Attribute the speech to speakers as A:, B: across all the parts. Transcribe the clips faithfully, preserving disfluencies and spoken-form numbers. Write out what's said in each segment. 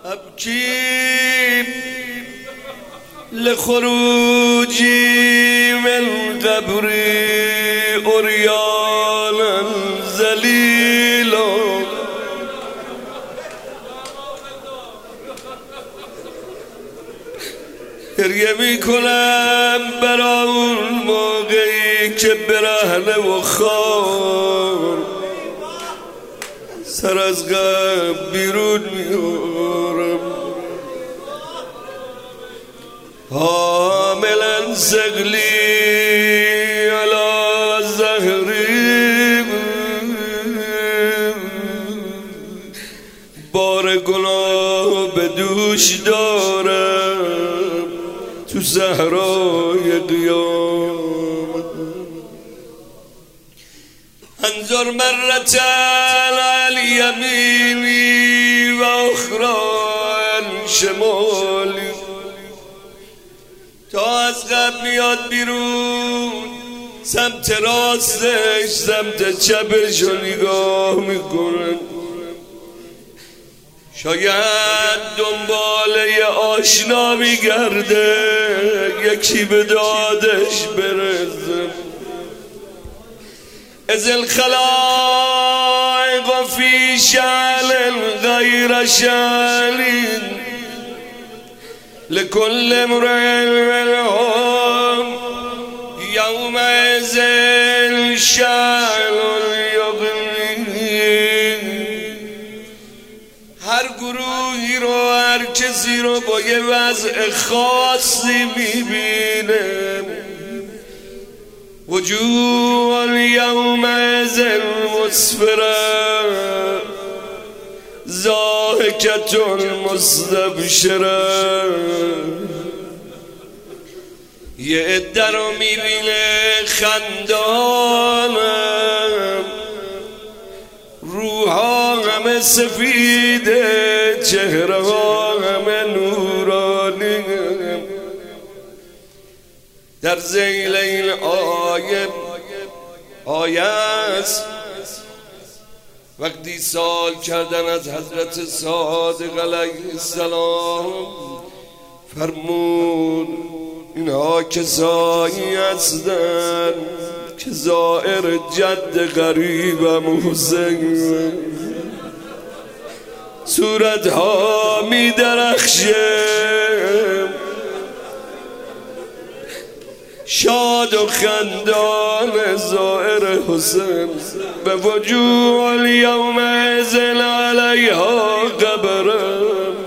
A: أبكي لخروجي من قبري عريانا ذليلا گریه میکنم برای اون موقعی که برهنه و خار سر از غم بیرون میارم، حاملا ثقلی علی ظهری، بار گناه به دوش دارم تو صحرای قیامت. انظر مرة علی الیمینی و اخرى عن شمالی، تا از قبل میاد بیرون سمت راستش سمت چپش رو نگاه میکنن، شاید دنباله آشنا میگرده یکی به دادش برسه. از الخلائق فی شأن غیر شأن لكل امرئ منهم يومئذ شأن یغنیه. هر گروهی رو هر کسی رو با یه وضع خاصی میبینه. وجوه یومئذ مسفرة ضاحکة مستبشرة. یه عده رو میبینه خندانم، روحا همه سفیده، چهره ها همه نورانی. در ذیل این آیه آیه است وقتی سوال کردن از حضرت صادق علیه السلام، فرمود اینها کسایی هستند که زائر جد غریبم حسین صورتها می درخشه، شاد و خندان زائر حسین. به وجوه الیوم ازل علیها قبرم.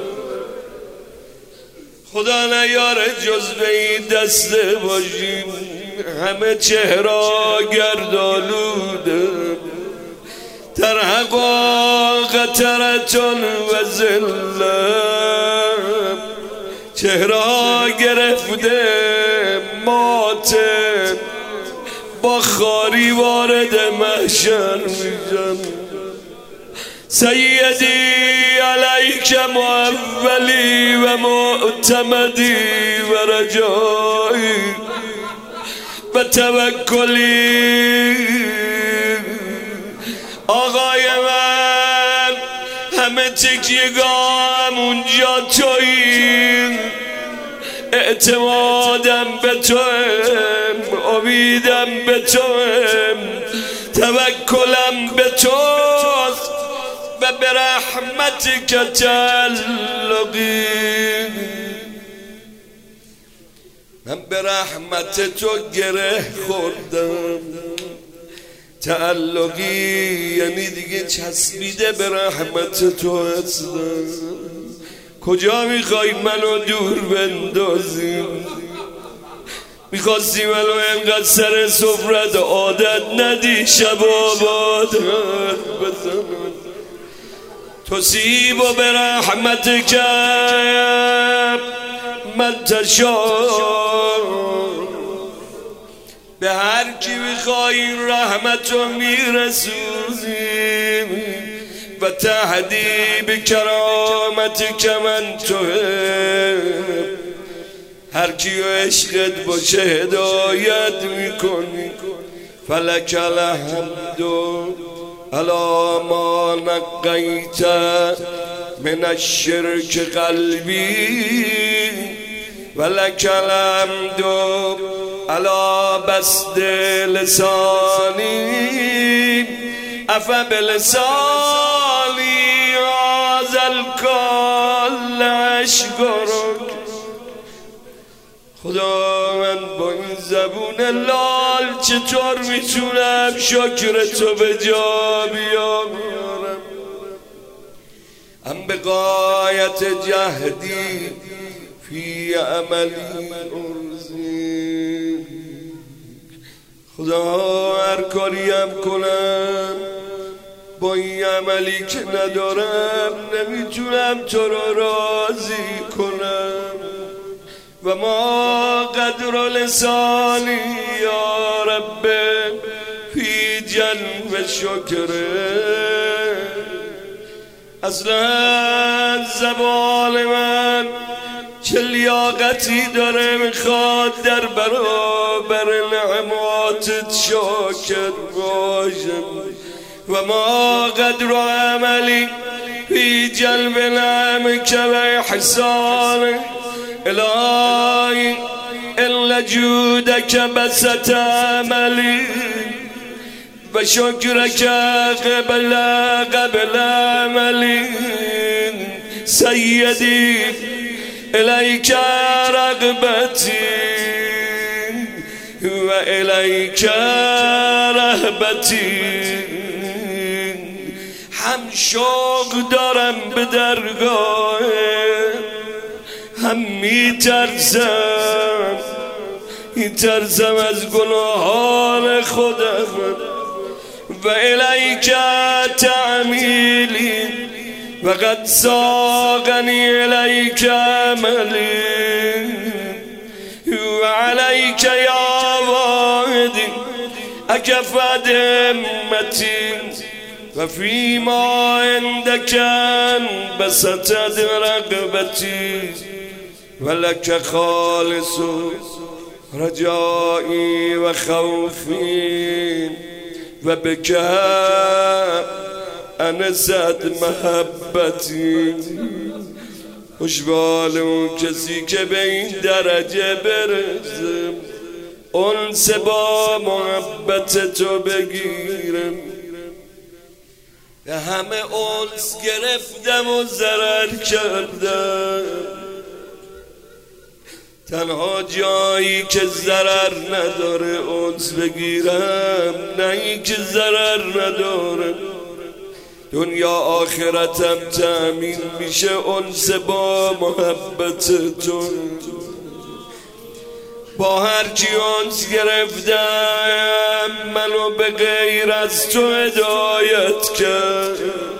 A: خدا نیاره جز به این دسته باشیم، همه چهرا گردالوده. ترحقا قطرتون و ذلت، چهرا گرفته ماته، با خاری وارد محشر میشن. سیدی علیک مولی و معتمدی و رجایی و توکلی. آقای من همه تکیه‌گاهم اونجا تویی، اعتمادم به توام، امیدم به توام، توکلم به توست و به رحمتک تعلقی. من به رحمت تو گره خوردم. تعلقی یعنی دیگه چسبیده به رحمت تو هستم. کجا میخوای منو دور بندازیم؟ میخواستی منو انقدر سر سفرت عادت ندی شبابات بزن. تصیب و به رحمت که من تشاء، به هر کی میخوای این رحمتو میرسونی. و تهدی به کرامت که من توهب، هر کیو عشقت باشه هدایت میکنی. فلک الحمد علی ما نقیت من الشرك قلبي ولك الحمد على بسط لساني أفبلساني هذا الكل أشكرك. خدا من با این زبون لال چطور میتونم شکر تو به جا بیارم؟ ام به غایت جهدی فی عملی ارزی. خدا هر کاریم کنم با این عملی که ندارم نمیتونم تو را راضی کنم. و ما قدر لسانی یا رب فی جنب شکره. اصلا زبان من چه لیاقتی داره میخواد در برابر نعماتت شاکر باشم. و ما قدر عملی فی جلب نعمک و احسانک الهی الا جودک بسط عملی و شکرک قبل قبل عملی. سیدی الیک رغبتی و الیک رهبتی. هم شوق دارم به درگاه، هم میترسم میترسم از گناهان خودم. و الیک تعمیلی و قد ساقنی الیک عملی و علیک یا واحدی اکفت همتی و فی ما عندک بسطت رغبتی و لک خالص رجائی و خوفی و بک انست محبتی. خوشبال اون کسی که به این درجه برسم انس با محبت تو بگیرم. همه انس گرفتم و ضرر کردم، تنها جایی که ضرر نداره انس بگیرم، نه این که ضرر نداره. دنیا آخرتم تأمین میشه انس با محبت تو. با هر کی انس گرفتم منو به غیر از تو هدایت کرد،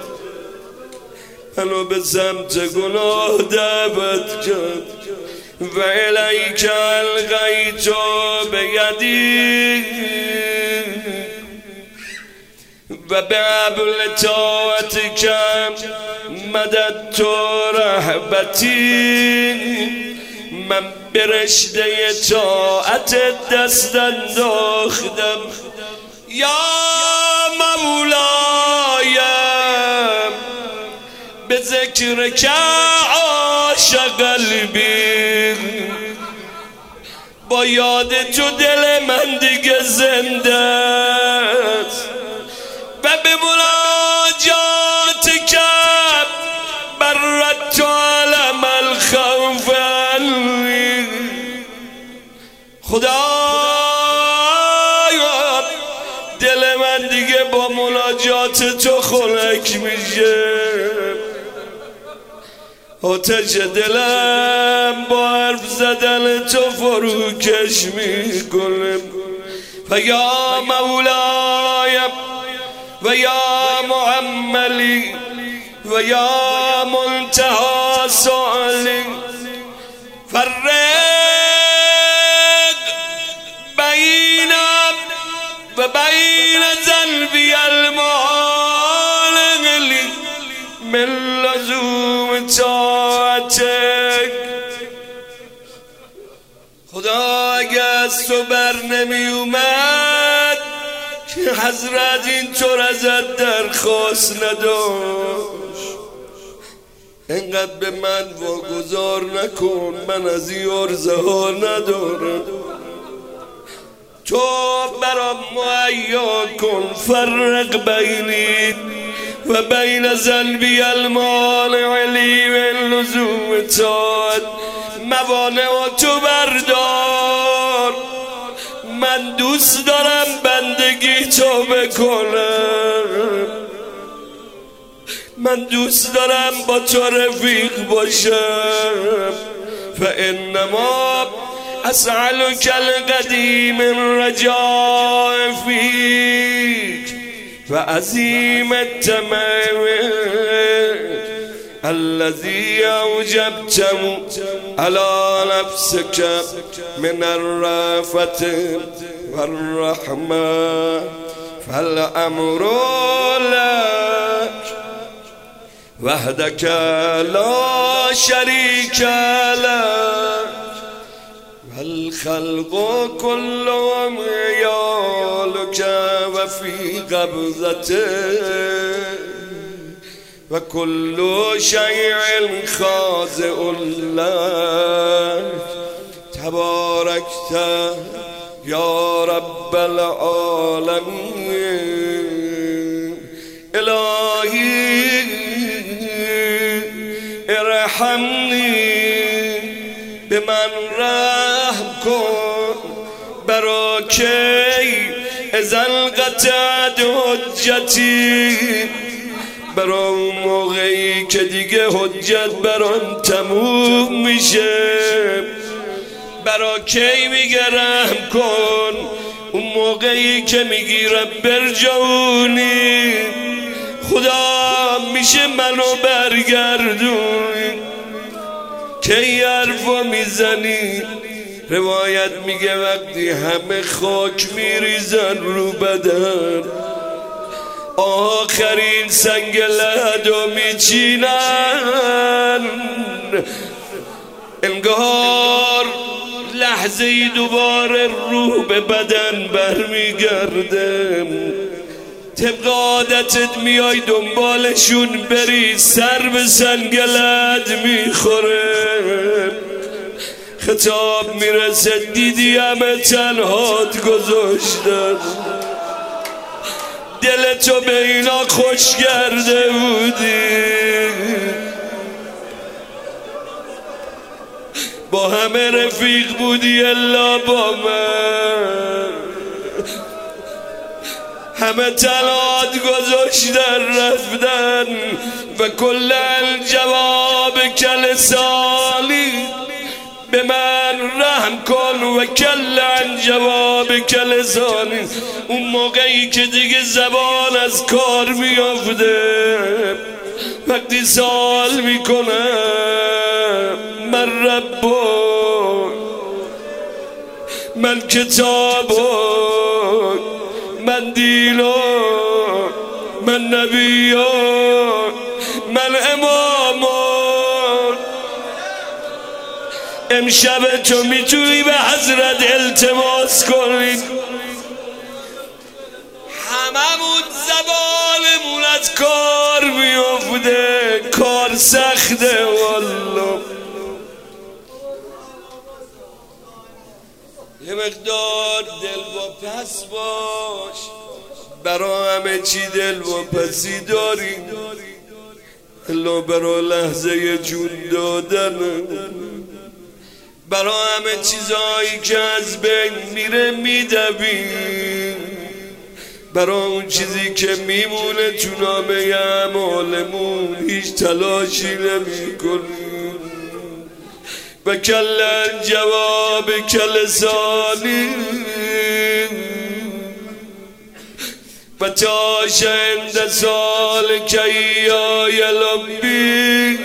A: منو به سمت گناه دعوت کرد. و الیک الغیت بیدی و به حبل طاعتک مددت رهبتی. من به رشته طاعت دست انداختم. یا مولایم به ذکر که عاش قلبی، با یاد تو دل من دیگه زنده است و به مناجات که برت علم الخوف. خدایا دل من دیگه با مناجات تو خنک میشه. آتش دلم با حرف زدن تو فروکش میکنم. و یا مولایم و یا معملی و یا منتهی سؤالی فرق بینم و بین ذنبی المعالق من لزوم طاعتک. خدا اگه از تو بر نمی اومد که حضرت اینطور ازت درخواست نداشت. اینقدر به من واگذار نکن، من از این عرضه ها ندارم. تو برام مهیا کن، فرق بینی و بین ذنبی المانع لی من لزوم طاعت، موانع و تو بردار. من دوست دارم بندگی تو بکنم، من دوست دارم با تو رفیق باشم. فانما اسألك القدیم الرجاء فیک و عظیم الطمع الذي اوجبته على نفسك من الرأفة والرحمة، فالأمر لك وحدك لا شريك لك، والخلق كلهم عيالك وفي قبضته، وكل شيء خاضع لك، تباركت يا رب العالمين. إلهي ارحمني، به من رحم کن، برا کی ازن قطعت حجتی، برا اون موقعی که دیگه حجت برام تموم میشه. برا کی میگه رحم کن، اون موقعی که میگی رب ارجعونی، خدا میشه منو برگردون. کی حرفا میزنی؟ روایت میگه وقتی همه خاک میریزن رو بدن، آخرین سنگ لحدو میچینن، انگار لحظه ای دوباره روح به بدن برمیگرده. طبق عادتت میای دنبالشون بری، سر به سنگ لحد میخوره. خطاب میرسه دیدی همه تنهات گذاشتن، دلتو به اینا خوش کرده بودی، با همه رفیق بودی الا با من. همه تنهات گذاشتن رفتن و کل الجواب کلسانی، به من رحم کن و کل جواب کلسانی. اون موقعی که دیگه زبان از کار میافته، وقتی سوال میکنم من ربو، من کتابو، من دینو، من نبیو، من امامو. امشب تو میتونی به حضرت التماس کنی، هممون زبانمون از کار میافته، کار سخته والله. یه مقدار دل و پس باش، برا همه چی دل و پسی داری، الا برا لحظه جون دادن، برا همه چیزایی که از بین میره میدوی، برا اون چیزی که میمونه تو نامه اعمالمون هیچ تلاشی نمی کنی. و کلن جواب کلسانی و تا شند سال کیای لبی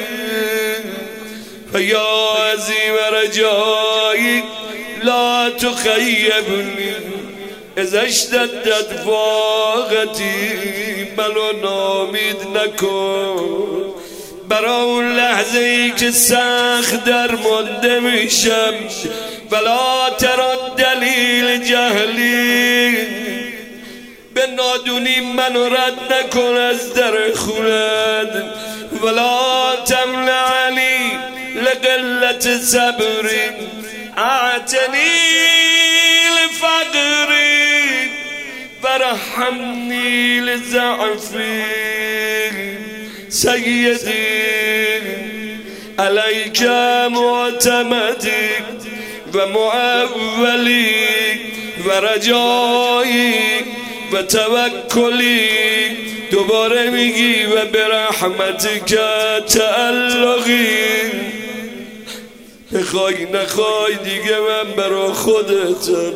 A: و یا عظیم رجایی لا تخیبنی از اشتدت فاقتی، منو نامید نکن. برا اون لحظه ای که سخت در مانده میشم، ولا ترى دلیل جهلی، به نادونی منو رد نکن از در خونت. ولا تمنعني لقلة صبر اعتني لفقري وارحمني لضعفي سيدي عليك معتمدي ومعولي ورجائي وتوكلي دوباره میگی و به رحمتک تعلقی بخوای نخوای دیگه من برا خودتم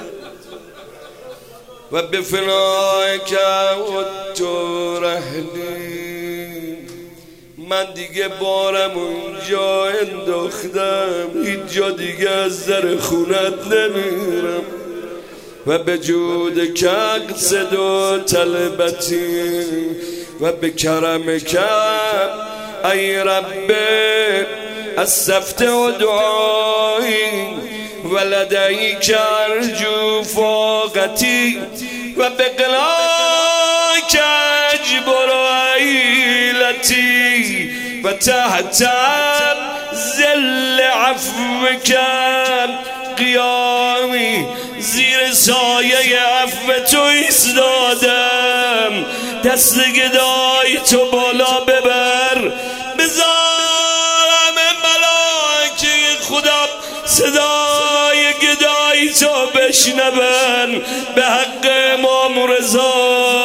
A: و به فنایک و تو رحلی من دیگه بارم اونجا انداختم هیچ جا دیگه از در خونت نمیرم و به جود که اقصد و طلبتی و به کرم کم ای رب استفت و دعایی و لدیک ارجو فاقتی و به قلاک اجبر عیلتی و تحت ذل عفوک قیامی زیر سایه عفو تو ایستادم دست گدای تو بالا ببر بذارم ملائکه خدا صدای گدای تو بشنون به حق امام رضا